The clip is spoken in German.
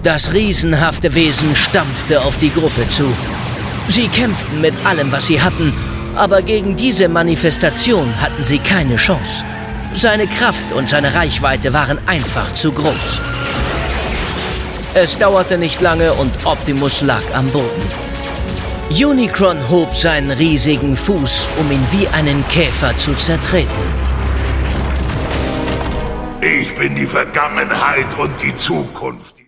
Das riesenhafte Wesen stampfte auf die Gruppe zu. Sie kämpften mit allem, was sie hatten, aber gegen diese Manifestation hatten sie keine Chance. Seine Kraft und seine Reichweite waren einfach zu groß. Es dauerte nicht lange und Optimus lag am Boden. Unicron hob seinen riesigen Fuß, um ihn wie einen Käfer zu zertreten. Ich bin die Vergangenheit und die Zukunft.